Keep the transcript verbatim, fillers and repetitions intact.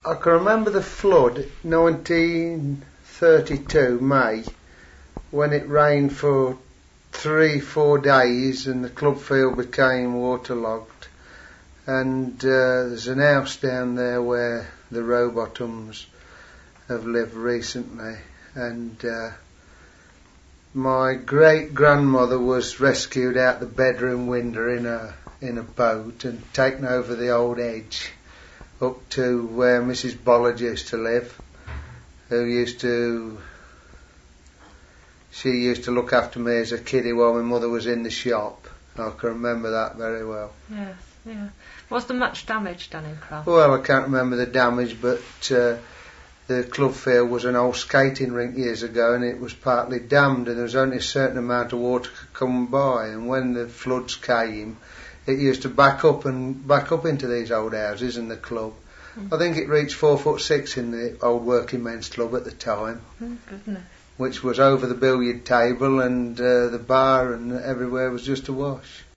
I can remember the flood, nineteen thirty-two, May, when it rained for three, four days and the club field became waterlogged. And uh, there's an house down there where the Rowbottoms have lived recently. And uh, my great-grandmother was rescued out the bedroom window in a in a boat and taken over the old edge up to where Missus Bollard used to live, who used to, she used to look after me as a kiddie while my mother was in the shop. I can remember that very well. Yes, yeah. Was there much damage done in Crouch? Well, I can't remember the damage, but uh, the club field was an old skating rink years ago, and it was partly dammed, and there was only a certain amount of water could come by, and when the floods came, it used to back up and back up into these old houses and the club. Mm. I think it reached four foot six in the old working men's club at the time, oh, goodness. Which was over the billiard table, and uh, the bar and everywhere was just a wash.